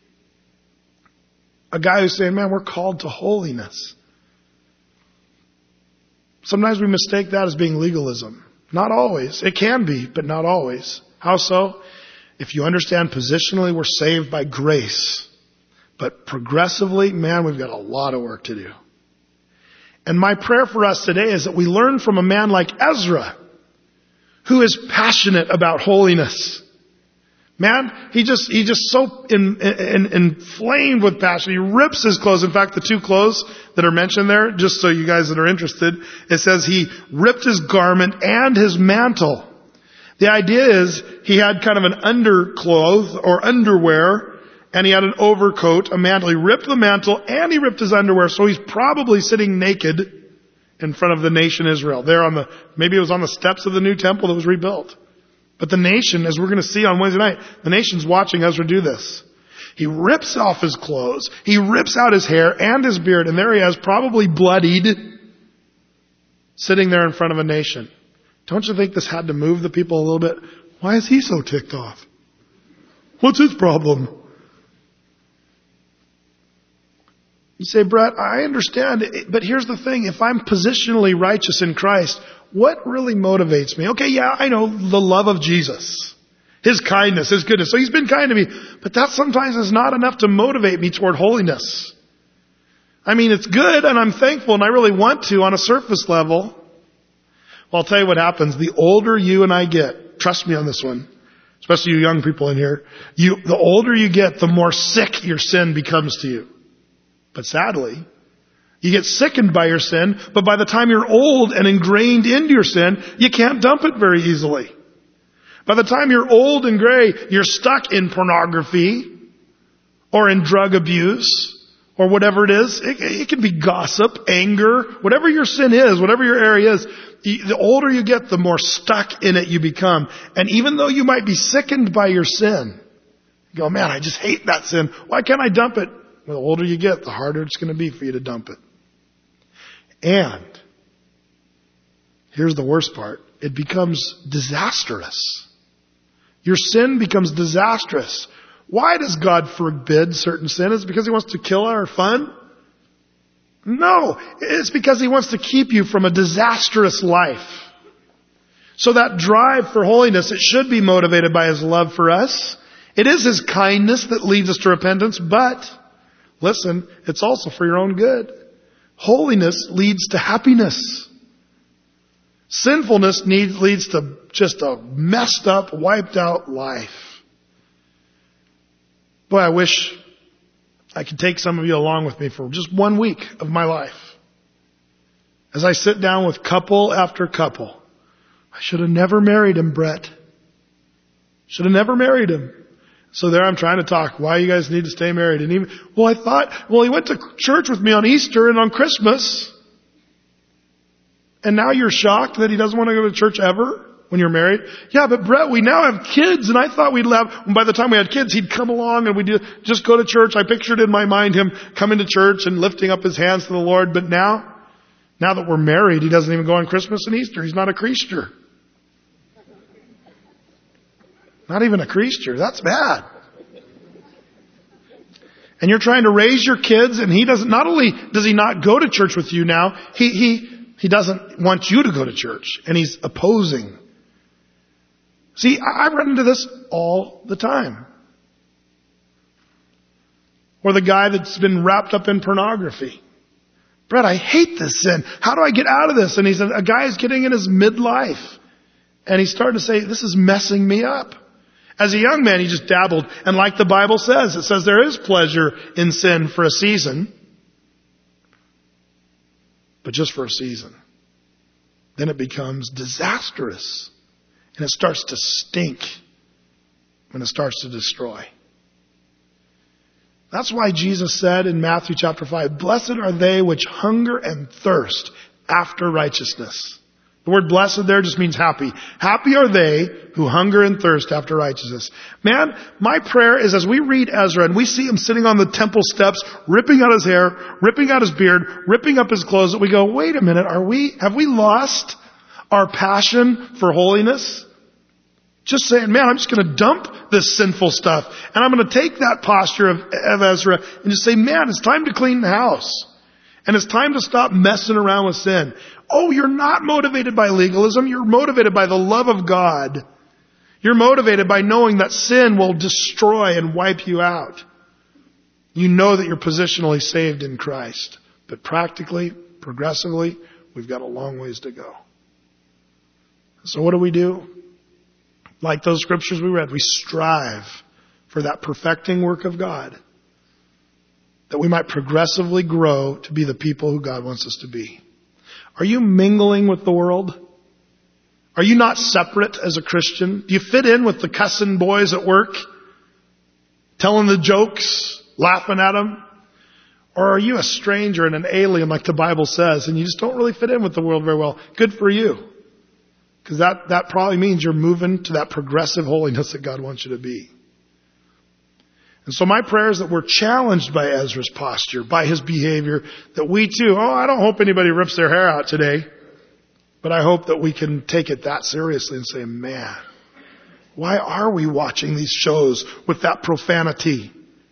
a guy who's saying, man, we're called to holiness. Sometimes we mistake that as being legalism. Not always. It can be, but not always. How so? If you understand positionally, we're saved by grace. But progressively, man, we've got a lot of work to do. And my prayer for us today is that we learn from a man like Ezra, who is passionate about holiness. Man, he just so inflamed with passion. He rips his clothes. In fact, the two clothes that are mentioned there, just so you guys that are interested, it says he ripped his garment and his mantle. The idea is he had kind of an undercloth or underwear, and he had an overcoat, a mantle. He ripped the mantle and he ripped his underwear, so he's probably sitting naked in front of the nation Israel. There maybe it was on the steps of the new temple that was rebuilt. But the nation, as we're going to see on Wednesday night, the nation's watching Ezra do this. He rips off his clothes. He rips out his hair and his beard. And there he is, probably bloodied, sitting there in front of a nation. Don't you think this had to move the people a little bit? Why is he so ticked off? What's his problem? You say, Brett, I understand, but here's the thing. If I'm positionally righteous in Christ, what really motivates me? Okay, yeah, I know the love of Jesus. His kindness, His goodness. So He's been kind to me. But that sometimes is not enough to motivate me toward holiness. I mean, it's good and I'm thankful and I really want to on a surface level. Well, I'll tell you what happens. The older you and I get, trust me on this one, especially you young people in here, the older you get, the more sick your sin becomes to you. But sadly, you get sickened by your sin, but by the time you're old and ingrained into your sin, you can't dump it very easily. By the time you're old and gray, you're stuck in pornography or in drug abuse or whatever it is. It can be gossip, anger, whatever your sin is, whatever your area is. The older you get, the more stuck in it you become. And even though you might be sickened by your sin, you go, man, I just hate that sin. Why can't I dump it? Well, the older you get, the harder it's going to be for you to dump it. And here's the worst part. It becomes disastrous. Your sin becomes disastrous. Why does God forbid certain sin? Is it because He wants to kill our fun? No. It's because He wants to keep you from a disastrous life. So that drive for holiness, it should be motivated by His love for us. It is His kindness that leads us to repentance, but listen, it's also for your own good. Holiness leads to happiness. Sinfulness leads to just a messed up, wiped out life. Boy, I wish I could take some of you along with me for just 1 week of my life. As I sit down with couple after couple. I should have never married him, Brett. Should have never married him. So there I'm trying to talk why you guys need to stay married. And even, he went to church with me on Easter and on Christmas. And now you're shocked that he doesn't want to go to church ever when you're married? Yeah, but Brett, we now have kids, and I thought we'd have, by the time we had kids, he'd come along and we'd just go to church. I pictured in my mind him coming to church and lifting up his hands to the Lord. But now that we're married, he doesn't even go on Christmas and Easter. He's not a creaster. Not even a creaster. That's bad. And you're trying to raise your kids, and he doesn't, not only does he not go to church with you now, he doesn't want you to go to church, and he's opposing. See, I run into this all the time. Or the guy that's been wrapped up in pornography. Brett, I hate this sin. How do I get out of this? And a guy is getting in his midlife. And he's starting to say, this is messing me up. As a young man, he just dabbled. And like the Bible says, it says there is pleasure in sin for a season. But just for a season. Then it becomes disastrous. And it starts to stink when it starts to destroy. That's why Jesus said in Matthew chapter 5, blessed are they which hunger and thirst after righteousness. The word blessed there just means happy. Happy are they who hunger and thirst after righteousness. Man, my prayer is as we read Ezra and we see him sitting on the temple steps, ripping out his hair, ripping out his beard, ripping up his clothes, that we go, wait a minute, have we lost our passion for holiness? Just saying, man, I'm just going to dump this sinful stuff. And I'm going to take that posture of Ezra and just say, man, it's time to clean the house. And it's time to stop messing around with sin. Oh, you're not motivated by legalism. You're motivated by the love of God. You're motivated by knowing that sin will destroy and wipe you out. You know that you're positionally saved in Christ. But practically, progressively, we've got a long ways to go. So what do? Like those scriptures we read, we strive for that perfecting work of God, that we might progressively grow to be the people who God wants us to be. Are you mingling with the world? Are you not separate as a Christian? Do you fit in with the cussing boys at work? Telling the jokes? Laughing at them? Or are you a stranger and an alien like the Bible says, and you just don't really fit in with the world very well? Good for you. Because that probably means you're moving to that progressive holiness that God wants you to be. And so my prayer is that we're challenged by Ezra's posture, by his behavior, that we too, I don't hope anybody rips their hair out today, but I hope that we can take it that seriously and say, man, why are we watching these shows with that profanity?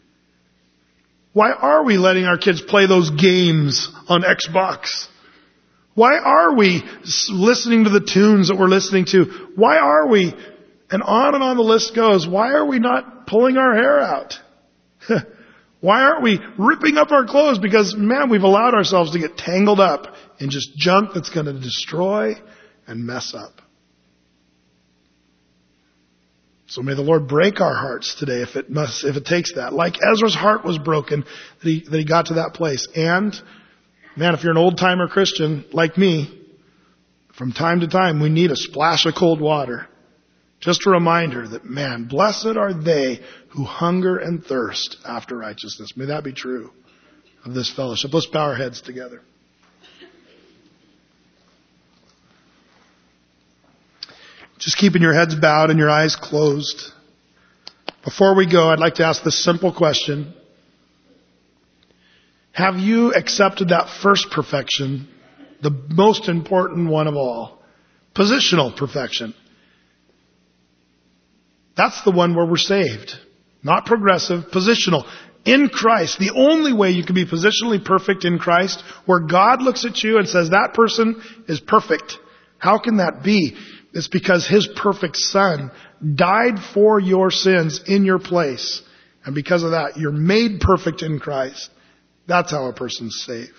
Why are we letting our kids play those games on Xbox? Why are we listening to the tunes that we're listening to? Why are we, and on the list goes, why are we not pulling our hair out? Why aren't we ripping up our clothes? Because, man, we've allowed ourselves to get tangled up in just junk that's going to destroy and mess up. So may the Lord break our hearts today if it takes that. Like Ezra's heart was broken, that he got to that place. And, man, if you're an old-timer Christian like me, from time to time we need a splash of cold water. Just a reminder that, man, blessed are they who hunger and thirst after righteousness. May that be true of this fellowship. Let's bow our heads together. Just keeping your heads bowed and your eyes closed. Before we go, I'd like to ask this simple question. Have you accepted that first perfection, the most important one of all? Positional perfection. That's the one where we're saved. Not progressive, positional. In Christ, the only way you can be positionally perfect in Christ, where God looks at you and says, that person is perfect. How can that be? It's because His perfect Son died for your sins in your place. And because of that, you're made perfect in Christ. That's how a person's saved.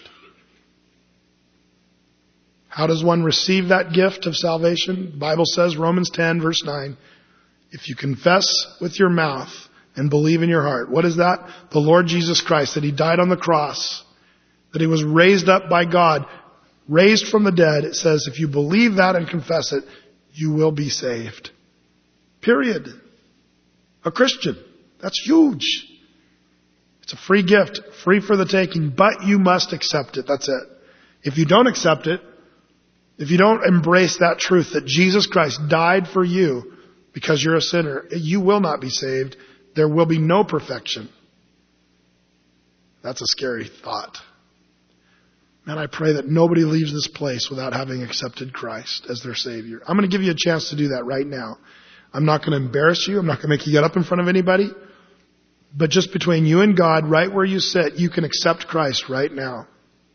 How does one receive that gift of salvation? The Bible says, Romans 10, verse 9, if you confess with your mouth and believe in your heart. What is that? The Lord Jesus Christ, that He died on the cross, that He was raised up by God, raised from the dead. It says, if you believe that and confess it, you will be saved. Period. A Christian. That's huge. It's a free gift, free for the taking, but you must accept it. That's it. If you don't accept it, if you don't embrace that truth that Jesus Christ died for you because you're a sinner, you will not be saved. There will be no perfection. That's a scary thought. Man, I pray that nobody leaves this place without having accepted Christ as their Savior. I'm going to give you a chance to do that right now. I'm not going to embarrass you. I'm not going to make you get up in front of anybody. But just between you and God, right where you sit, you can accept Christ right now.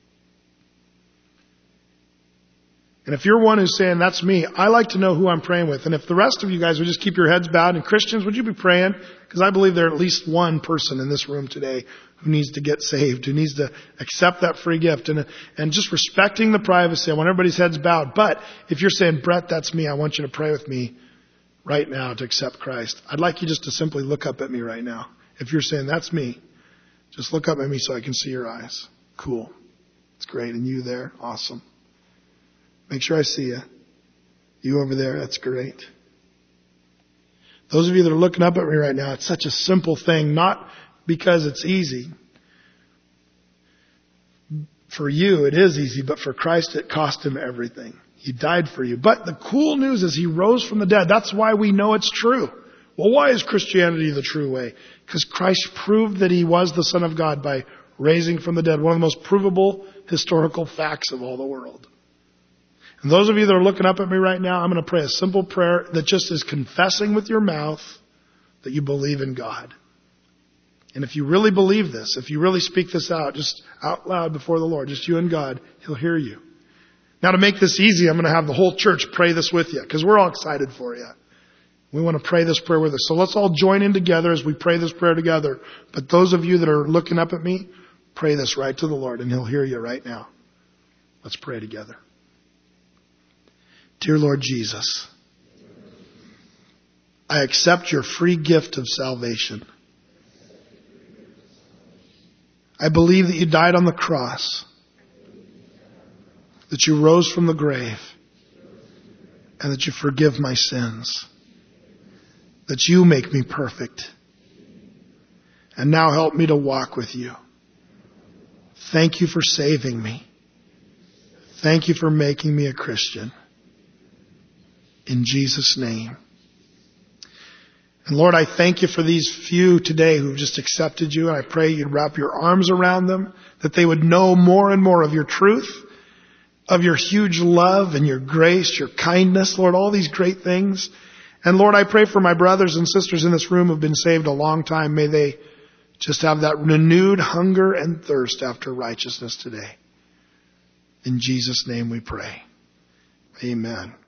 And if you're one who's saying, that's me, I like to know who I'm praying with. And if the rest of you guys would just keep your heads bowed, and Christians, would you be praying? Because I believe there are at least one person in this room today who needs to get saved, who needs to accept that free gift. And just respecting the privacy. I want everybody's heads bowed. But if you're saying, Brett, that's me, I want you to pray with me right now to accept Christ. I'd like you just to simply look up at me right now. If you're saying, that's me, just look up at me so I can see your eyes. Cool. It's great. And you there? Awesome. Make sure I see you. You over there, that's great. Those of you that are looking up at me right now, it's such a simple thing, not because it's easy. For you, it is easy, but for Christ, it cost Him everything. He died for you. But the cool news is He rose from the dead. That's why we know it's true. Well, why is Christianity the true way? Because Christ proved that He was the Son of God by raising from the dead. One of the most provable historical facts of all the world. And those of you that are looking up at me right now, I'm going to pray a simple prayer that just is confessing with your mouth that you believe in God. And if you really believe this, if you really speak this out, just out loud before the Lord, just you and God, He'll hear you. Now to make this easy, I'm going to have the whole church pray this with you because we're all excited for you. We want to pray this prayer with us. So let's all join in together as we pray this prayer together. But those of you that are looking up at me, pray this right to the Lord and He'll hear you right now. Let's pray together. Dear Lord Jesus, I accept your free gift of salvation. I believe that you died on the cross, that you rose from the grave, and that you forgive my sins, that you make me perfect. And now help me to walk with you. Thank you for saving me. Thank you for making me a Christian. In Jesus' name. And Lord, I thank you for these few today who've just accepted you. And I pray you'd wrap your arms around them, that they would know more and more of your truth, of your huge love and your grace, your kindness, Lord, all these great things. And Lord, I pray for my brothers and sisters in this room who've been saved a long time. May they just have that renewed hunger and thirst after righteousness today. In Jesus' name we pray. Amen.